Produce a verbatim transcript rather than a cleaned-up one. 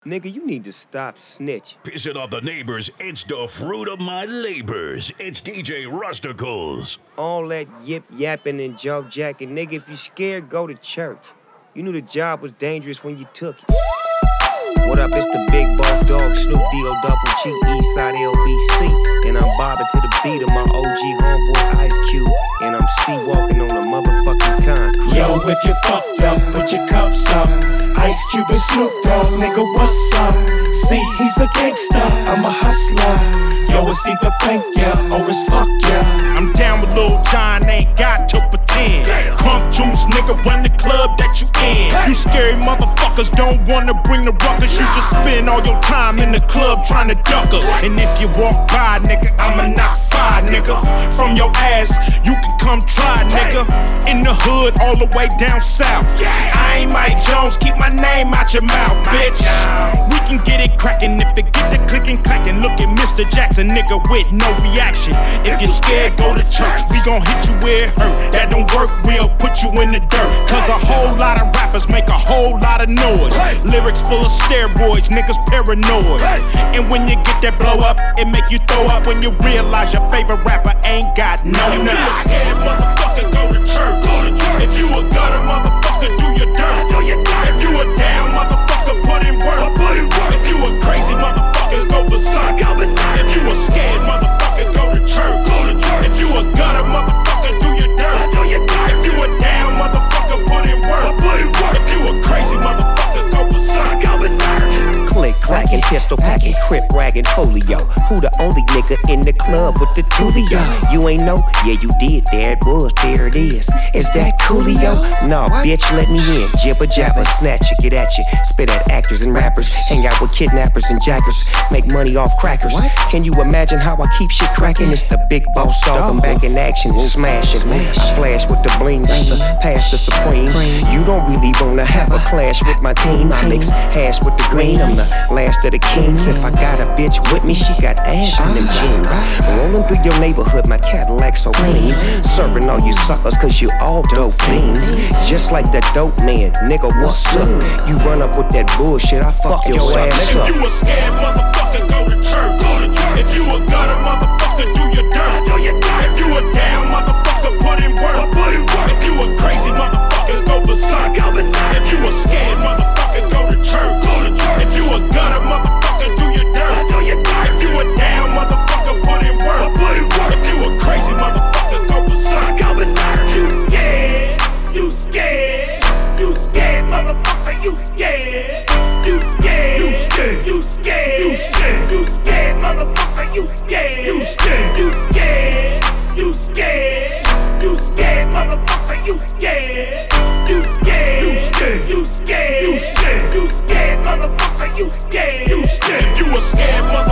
Nigga, you need to stop snitching. Pissing off the neighbors, it's the fruit of my labors. It's D J Rusticles. All that yip yapping and jaw jacking, nigga, if you scared, go to church. You knew the job was dangerous when you took it. What up, it's the big boss dog, Snoop D-O double G, Eastside L B C. And I'm bobbing to the beat of my O G homeboy Ice Cube. And I'm C-walking on a motherfucking concrete. Yo, if you fucked up, put your cups up. Ice Cube and Snoop Dogg, nigga, what's up? See, he's a gangster, I'm a hustler. Yo, it's either thank ya or it's fuck ya. I'm down with Lil Jon, ain't got to pretend. Crunk juice, nigga, run the club that you in. You scary motherfuckers don't wanna bring the ruckus. You just spend all your time in the club trying to duck us. And if you walk by, nigga, I'ma knock five, nigga. From your ass, you can come try, nigga. In the hood, all the way down south. I ain't Mike Jones, keep my name out your mouth, bitch. We can get it crackin' if it get the clickin' clackin'. Look at Mister Jackson, nigga, with no reaction. If you're scared, go to church. We gon' hit you where it hurt. That don't work, we'll put you in the dirt. Cause a whole lot of rappers make a whole lot of noise. Lyrics full of steroids, niggas paranoid. And when you get that blow up, it make you throw up when you realize your favorite rapper ain't got no nuts. If you a scared motherfucker, go to church. Go to church. If you a gutter motherfucker, do your dirt. Do your dirt. If you a down motherfucker, put in work. Put in work. If you a crazy motherfucker, go berserk. Go berserk. If you a scared motherfucker, go to church. Go to church. If you a gutter motherfucker, do your dirt. Do your dirt. If you a down motherfucker, put in work. Put in work. If you a crazy motherfucker, go berserk. Go berserk. Click, clacking, pistol packing, crip ragging, folio. Who the only nigga in the club with the Tulio? You ain't know? Yeah, you did. There it was. There it is. Is that Coolio? No, bitch, let me in. Jibber jabber, snatch it, get at you. Spit at actors and rappers. Hang out with kidnappers and jackers. Make money off crackers. What? Can you imagine how I keep shit cracking? It's the big boss dog. I'm back in action, smashing. I flash with the bling, pass the supreme. You don't really wanna have a clash with my team. I mix hash with the green. I'm the last of the kings. If I got a bitch with me, she got ass in them jeans. Rolling through your neighborhood, my Cadillac so clean. Serving all you suckers cause you all dope fiends. Just like that dope man, nigga, what's up? You run up with that bullshit, I fuck your ass up. If you a scared motherfucker, go to church. Go to church. If you a gutter motherfucker, do your dirt. Do your dirt. If you a down motherfucker, put in work. Put in work. If you a crazy motherfucker, go berserk. Go berserk. If you a scared motherfucker, go to church. Go to church. If you a gutter motherfucker, do your dirt. Do your dirt. If you a down motherfucker, put in work. Put in work. If you a crazy motherfucker, go berserk. Go berserk. You scared? You scared? You scared, motherfucker? You scared? You scared? You scared? You scared? You scared? You scared, motherfucker? You scared? You scared? You scared? You scared? You scared, motherfucker? You scared? You scared? You scared? You scared? You scared? You scared, motherfucker? You scared? You scared? You a scared motherfucker?